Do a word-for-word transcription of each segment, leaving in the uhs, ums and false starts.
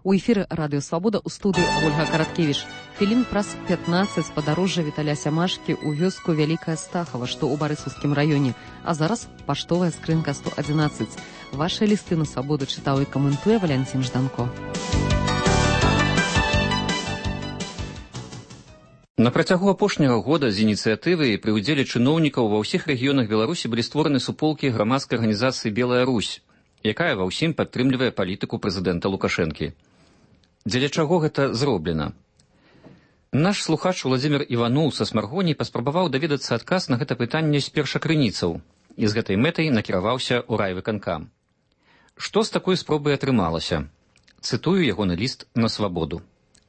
У эфіры радыё Свабода, у студыі Ольга Караткевіч. Хвілін праз пятнаццаць падарожжа Віталя Сямашкі ў вёску Вялікая Стахава, што ў Барысаўскім раёне. А зараз паштовая скрынка сто адзінаццаць. Вашыя лісты на Свабоду чытаў і каментуе Валянцін Жданко. На працягу апошняга года з ініцыятывы пры ўдзеле чыноўнікаў ва ўсіх рэгіёнах Беларусі былі створаны суполкі грамадскай арганізацыі «Белая Русь», якая ва ўсім падтрымлівае палітыку прэзідэнта Лукашэнкі. Дзеля чаго гэта зроблена? Наш слухач Уладзімір Іваноў са Смаргоні паспрабаваў даведацца адказ на гэта пытанне з першакрыніцаў і з гэтай мэтай накіраваўся ў райвыканкам. Што з такой спробай атрымалася? Цытую ягоны ліст на Свабоду.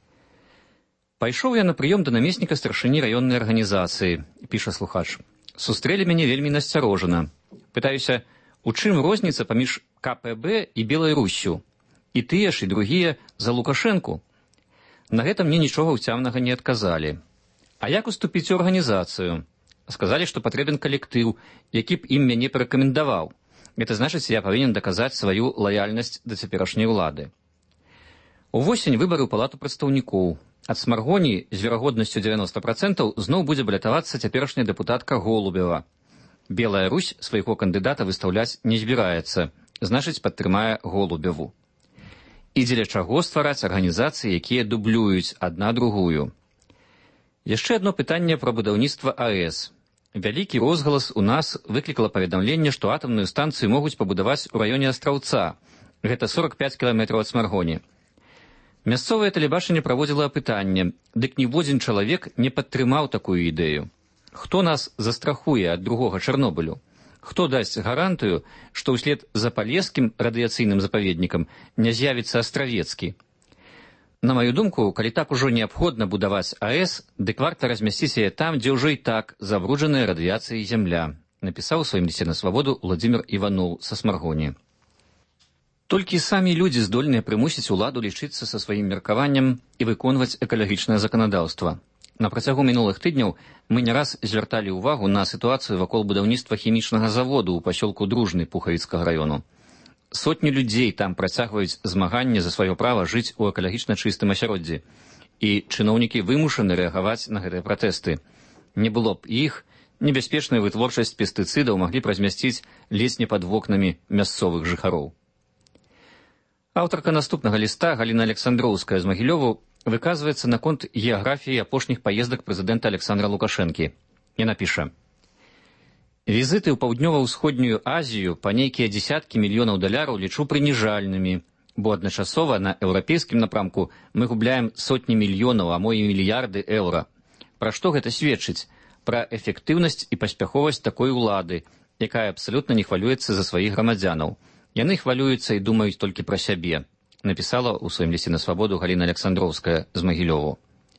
«Пайшоў я на прыём да намесніка старшыні раённай арганізацыі», піша слухач. «Сустрэлі мяне вельмі насцярожана. Пытаюся, у чым розніца паміж ка пэ бэ і Белай Руссю? І тыя ж, і другія за Лукашэнку. На гэта мне нічога ўцямнага не адказалі. А як уступіць у арганізацыю? Сказалі, што патрэбен калектыў, які б ім мяне парэкамендаваў. Гэта значыць, я павінен даказаць сваю лаяльнасць да цяперашняй улады. Увосень выбары ў палату прадстаўнікоў. Ад Смаргоні з верагоднасцю дзевяноста працэнтаў зноў будзе балятавацца цяперашняя дэпутатка Голубева. Белая Русь свайго кандыдата выстаўляць не збіраецца, значыць, падтрымае Голубеву. І дзеля чаго ствараць арганізацыі, якія дублююць адна другую? Яшчэ адно пытанне пра будаўніцтва а эс. Вялікі розгалас у нас выклікала паведамленне, што атамную станцыю могуць пабудаваць у раёне Астраўца. Гэта сорак пяць кіламетраў ад Смаргоні. Мясцовае тэлебачанне праводзіла апытанне, дык ніводзін чалавек не падтрымаў такую ідэю. Хто нас застрахуе ад другога Чарнобылю? Хто дасць гарантыю, што ўслед за палескім радыяцыйным запаведнікам не з'явіцца Астравецкі? На маю думку, калі так ужо неабходна будаваць а эс, дык варта размясціць яе там, дзе ўжо і так забруджаная радыяцыяй зямля, напісаў у сваім лісце на Свабоду Уладзімір Іваноў са Смаргоні. Толькі самі людзі здольныя прымусіць уладу лічыцца са сваім меркаваннем і выконваць экалагічнае заканадаўства. На працягу мінулых тыдняў мы не раз звярталі ўвагу на сітуацыю вакол будаўніцтва хімічнага заводу ў пасёлку Дружны Пухавіцкага раёну. Сотні людзей там працягваюць змаганне за сваё права жыць у экалагічна чыстым асяроддзі, і чыноўнікі вымушаны рэагаваць на гэтыя пратэсты. Не было б іх, небяспечная вытворчасць пестыцыдаў маглі б размясціць ледзь не пад вокнамі мясцовых жыхароў. Аўтарка наступнага ліста Галіна Александроўская з Магілёву выказваецца наконт геаграфіі апошніх паездак прэзідэнта Александра Лукашэнкі. Яна піша: «Візіты ў паўднёва-ўсходнюю Азію па нейкія дзесяткі мільёнаў даляраў лічу прыніжальнымі, бо адначасова на еўрапейскім напрамку мы губляем сотні мільёнаў, а мо і мільярды еўра. Пра што гэта сведчыць? Пра эфектыўнасць і паспяховасць такой улады, якая абсалютна не хвалюецца за сваіх грамадзянаў. Яны хвалююцца і думаюць толькі пра сябе», напісала ў сваім лісце на Свабоду Галіна Александроўская з Магілёву.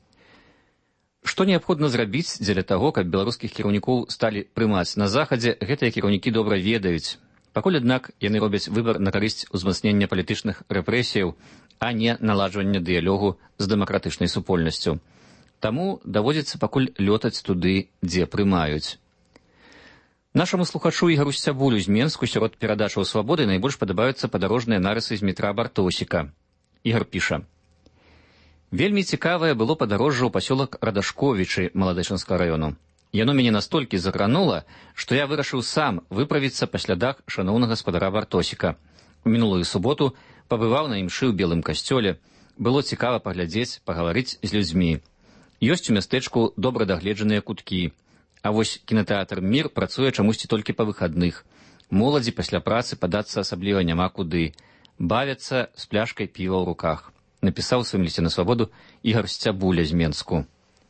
Што неабходна зрабіць дзеля таго, каб беларускіх кіраўнікоў сталі прымаць на захадзе, гэтыя кіраўнікі добра ведаюць. Пакуль, аднак, яны робяць выбар на карысць узмацнення палітычных рэпрэсіяў, а не наладжвання дыялогу з дэмакратычнай супольнасцю. Таму даводзіцца пакуль лётаць туды, дзе прымаюць. Нашаму слухачу Ігару Сцябулю з Менску сярод перадачаў Свабоды найбольш падабаюцца падарожныя нарысы з метра Бартосіка. Ігар піша: «Вельмі цікавае было падарожжа ў пасёлак Радашковічы Маладэчынскага раёну. Яно мяне настолькі закранула, што я вырашыў сам выправіцца па слядах шаноўнага гаспадара Бартосіка. У мінулую суботу пабываў на імшы ў белым касцёле. Было цікава паглядзець, пагаварыць з людзьмі. Ёсць у мястэчку добра дагледжаныя куткі. А вось кінатэатр «Мір» працуе чамусьці толькі па выхадных. Моладзі пасля працы падацца асабліва няма куды. Бавяцца з пляшкай піва ў руках», напісаў у сваім лісце на Свабоду Ігар Сцябуля з Менску.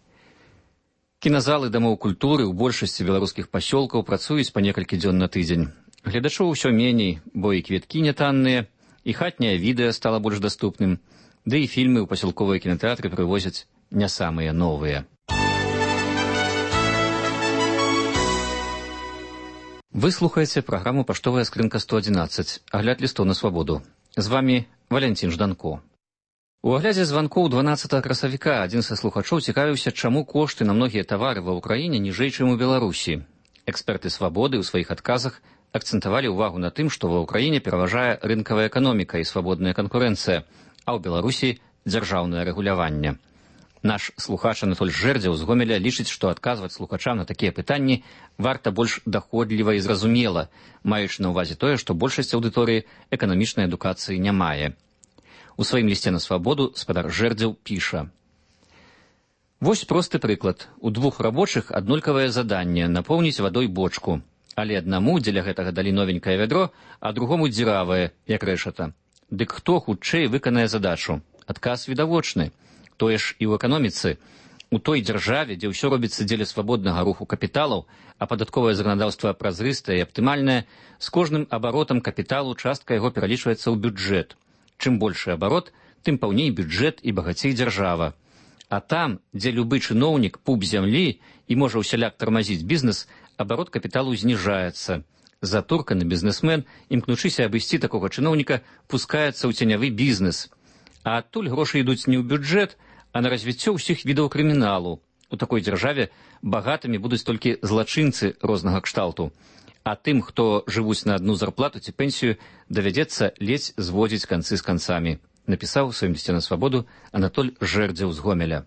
Кіназалы дамоў культуры ў большасці беларускіх пасёлкаў працуюць па некалькі дзён на тыдзень. Гледачоў усё меней, бо і квіткі нятанныя, і хатняе відэа стала больш даступным, ды і фільмы ў пасялковыя кінатэатры прывозяць не самыя новыя. Вы слухаеце праграму «Паштовая скрынка сто адзінаццаць», агляд лістоў на Свабоду. З вамі Валянцін Жданко. У аглядзе званкоў дванаццатага красавіка адзін са слухачоў цікавіўся, чаму кошты на многія тавары ва ўкраіне ніжэй, чым у Беларусі. Эксперты Свабоды ў сваіх адказах акцэнтавалі ўвагу на тым, што ва ўкраіне пераважае рынкавая эканоміка і свабодная канкурэнцыя, а ў Беларусі дзяржаўнае рэгуляванне. Наш слухач Анатоль Жэрдзеў з Гомеля лічыць, што адказваць слухачам на такія пытанні варта больш даходліва і зразумела, маючы на ўвазе тое, што большасць аўдыторыі эканамічнай адукацыі не мае. У сваім лісце на свабоду спадар Жэрдзеў піша: «Вось просты прыклад. У двух рабочых аднолькавае заданне напоўніць вадой бочку, але аднаму дзеля гэтага далі новенькае вядро, а другому дзіравае, як рэшата. Дык хто хутчэй выканае задачу? Адказ відавочны. Тое ж і ў эканоміцы. У той дзяржаве, дзе ўсё робіцца дзеля свабоднага руху капіталаў, а падатковае заканадаўства празрыстае і аптымальнае, з кожным абаротам капіталу частка яго пералічваецца ў бюджэт. Чым большы абарот, тым паўней бюджэт і багацей дзяржава. А там, дзе любы чыноўнік пуп зямлі і можа ўсяляк тармазіць бізнес, абарот капіталу зніжаецца. Затурканы бізнесмен, імкнучыся абысці такога чыноўніка, пускаецца ў ценявы бізнес. А адтуль грошы ідуць не ў бюджэт, а на развіццё ўсіх відаў крыміналу. У такой дзяржаве багатымі будуць толькі злачынцы рознага кшталту. А тым, хто жывуць на адну зарплату ці пенсію, давядзецца ледзь зводзіць канцы з канцамі, напісаў у сваім лісце на свабоду Анатоль Жэрдзеў з Гомеля.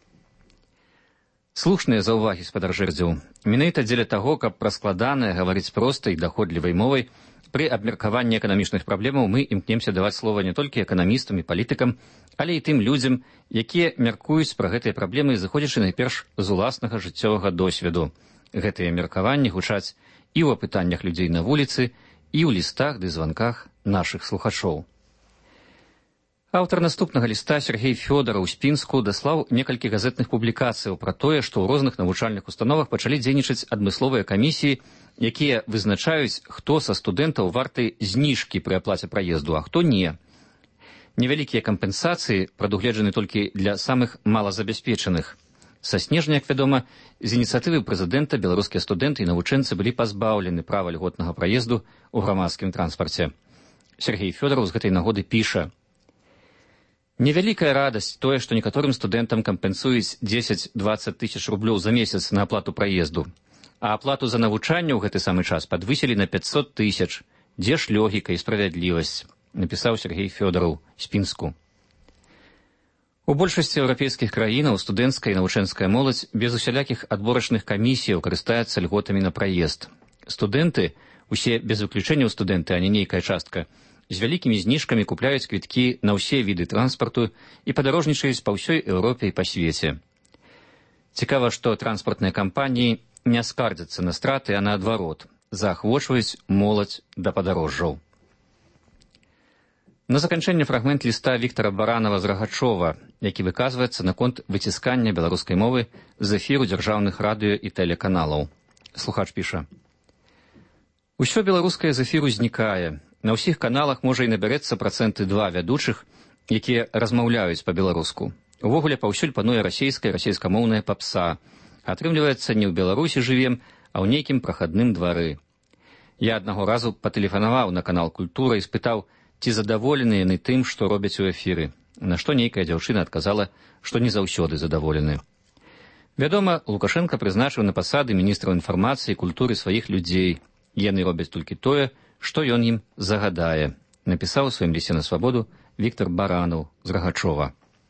Слушныя заўвагі, спадар Жэрдзеў. Менавіта дзеля таго, каб пра складанае гаварыць простай, даходлівай мовай, пры абмеркаванні эканамічных праблемаў мы імкнемся даваць слова не толькі эканамістам і палітыкам, але і тым людзям, якія мяркуюць пра гэтыя праблемы, зыходзячы найперш з уласнага жыццёвага досведу. Гэтыя меркаванні гучаць і ў апытаннях людзей на вуліцы, і ў лістах ды званках нашых слухачоў. Аўтар наступнага ліста Сергей Фёдараў з Пінску даслаў некалькі газетных публікацыяў пра тое, што ў розных навучальных установах пачалі дзейнічаць адмысловыя камісіі, якія вызначаюць, хто са студэнтаў варты зніжкі пры аплаце праезду, а хто не. Невялікія кампенсацыі прадугледжаны толькі для самых малазабяспечаных. Са снежня, як вядома, з ініцыятывы прэзідэнта беларускія студэнты і навучэнцы былі пазбаўлены права льготнага праезду ў грамадскім транспарце. Сергей Фёдараў з гэтай нагоды піша: «Невялікая радасць тое, што некаторым студэнтам кампенсуюць дзесяць-дваццаць тысяч рублёў за месяц на аплату праезду, а аплату за навучанне ў гэты самы час падвысілі на пятьсот тысяч. Дзе ж логіка і справядлівасць?» напісаў Сергей Фёдараў з Пінску. У большасці еўрапейскіх краінаў студэнцкая і навучэнская моладзь без усялякіх адборачных камісіяў карыстаецца льготамі на праезд. Студэнты, усе без выключэнняў студэнты, а не нейкая частка, з вялікімі зніжкамі купляюць квіткі на ўсе віды транспарту і падарожнічаюць па ўсёй Еўропе і па свеце. Цікава, што транспартныя кампаніі не скардзяцца на страты, а наадварот, заахвочваюць моладзь да падарожжаў. На заканчэнне фрагмент ліста Віктара Баранава з Рагачова, які выказваецца наконт выціскання беларускай мовы з эфіру дзяржаўных радыё і тэлеканалаў. Слухач піша: «Усё беларускае з эфіру знікае. На ўсіх каналах можа і набярэцца працэнты два вядучых, якія размаўляюць па-беларуску. Увогуле паўсюль пануе расейская і расейскамоўная папса. Атрымліваецца, не ў Беларусі жывем, а ў нейкім прахадным двары. Я аднаго разу патэлефанаваў на канал «Культура» і спытаў, ці задаволены яны тым, што робяць у эфіры, на што нейкая дзяўчына адказала, што не заўсёды задаволены. Вядома, Лукашенка прызначыў на пасады міністраў інфармацыі і культуры сваіх людзей. Яны робяць толькі тое, што ён ім загадае», напісаў у сваім лісце на свабоду Віктар Баранаў з Рагачова.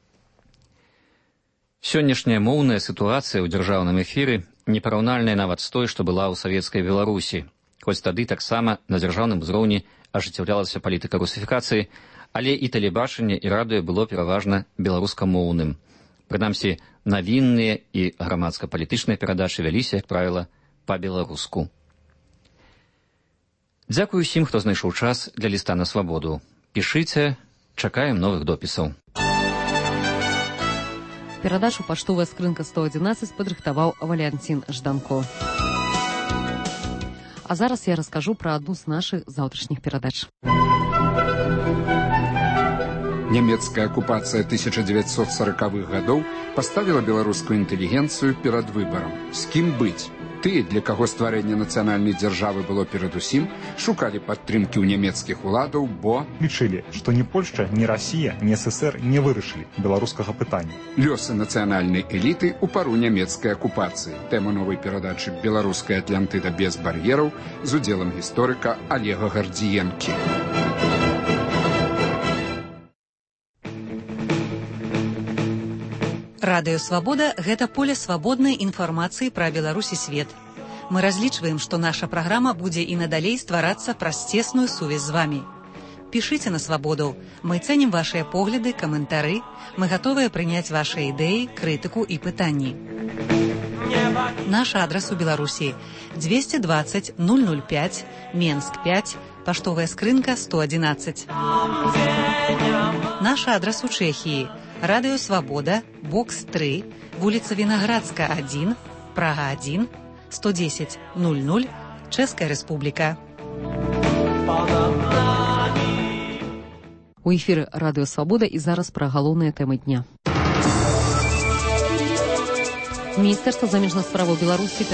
Сённяшняя моўная сітуацыя ў дзяржаўным эфіры непараўнальная нават з той, што была ў савецкай Беларусі. Хоць тады таксама на дзяржаўным узроўні ажыццяўлялася палітыка русіфікацыі, але і тэлебачанне і радыё было пераважна беларускамоўным. Прынамсі, навінныя і грамадска-палітычныя перадачы вяліся, як правіла, па-беларуску. Дзякую усім, хто знайшоў час для ліста на свабоду. Пішыце, чакаем новых допісаў. Перадачу «Паштовая скрынка сто адзінаццаць» падрыхтаваў Валянцін Жданко. А зараз я раскажу пра адну з нашых заўтрашніх перадач. Нямецкая акупацыя тысяча дзевяцьсот саракавых гадоў паставіла беларускую інтэлігенцыю перад выбарам. З кім быць? Тыя, для каго стварэнне нацыянальнай дзяржавы было перадусім, шукалі падтрымкі ў нямецкіх уладаў, бо лічылі, што ні Польшча, ні Расія, ні ССР не вырашылі беларускага пытання. Лёсы нацыянальнай эліты ў пару нямецкай акупацыі. Тэма новай перадачы «Беларуская Атлантыда без бар'ераў» з удзелам гісторыка Олега Гардзіенкі. Радыё Свабода – гэта поле свабоднай інфармацыі пра Беларусь і свет. Мы разлічваем, што наша праграма будзе і надалей стварацца праз цесную сувязь з вамі. Пішыце на Свабоду. Мы цэнім вашыя погляды, каментары. Мы гатовыя прыняць вашыя ідэі, крытыку і пытанні. Наш адрас у Беларусі – двести двадцать ноль ноль пять, Менск пять, паштовая скрынка сто одиннадцать. Наш адрас у Чэхіі – Радыё Свабода, бокс три, вуліца Вінаградска один, Прага один, сто десять ноль ноль, Чэшская Рэспубліка. У эфіры Радыё Свабода і зараз пра галоўныя тэмы дня. Міністэрства замежных справаў Беларусі